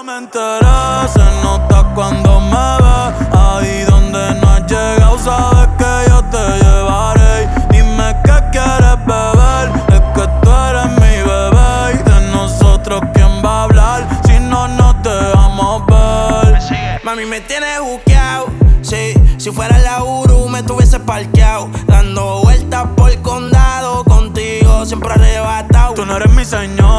yo me enteré, se nota cuando me ves. Ahí donde no has llegado, sabes que yo te llevaré. Dime qué quieres beber, es que tú eres mi bebé. Y de nosotros, ¿quién va a hablar si no nos dejamos ver? Mami, me tienes buqueado, sí. Si fuera la Uru, me tuviese parqueado, dando vueltas por el condado, contigo siempre arrebatado. Tú no eres mi señor.